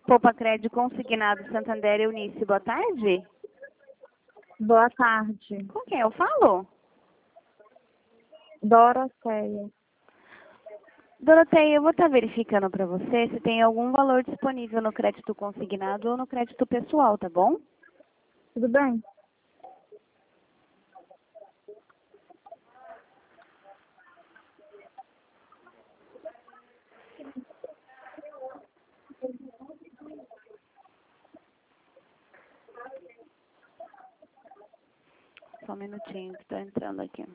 Poupa Crédito Consignado Santander Eunice, boa tarde. Boa tarde. Com quem eu falo? Doroteia. Doroteia, eu vou estar verificando para você se tem algum valor disponível no crédito consignado ou no crédito pessoal, tá bom? Tudo bem? Só um minutinho que estou entrando aqui.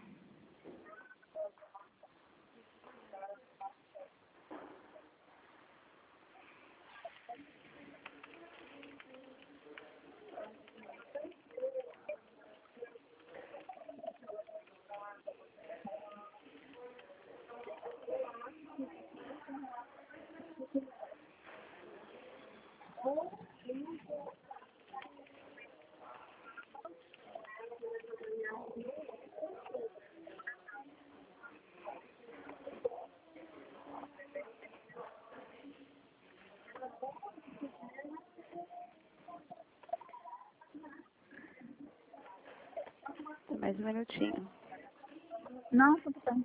Mais um minutinho. Não, tudo bem.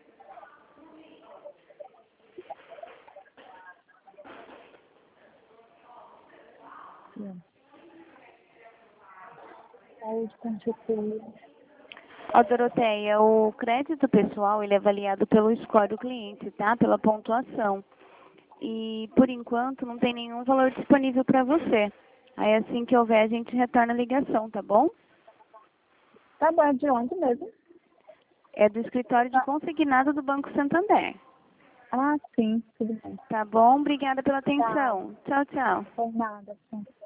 Saúde, constitui. Ó, Doroteia, o crédito pessoal ele é avaliado pelo score do cliente, tá? Pela pontuação. E, por enquanto, não tem nenhum valor disponível para você. Aí, assim que houver, a gente retorna a ligação, tá bom? Tá bom, é de onde mesmo? É do escritório de consignado do Banco Santander. Ah, sim, tudo bem. Tá bom? Obrigada pela atenção. Tchau, tchau. Por nada, sim.